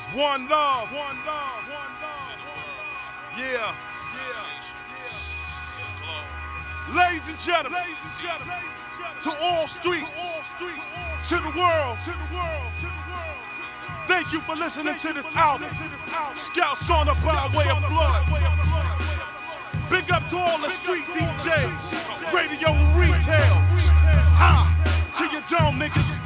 One love. One love. One love. Yeah. Ladies and gentlemen, to all streets, to the world, thank you for listening to this album, Scouts on the Byway of Blood. Big up to all the street DJs, radio and retail. To your dome, niggas.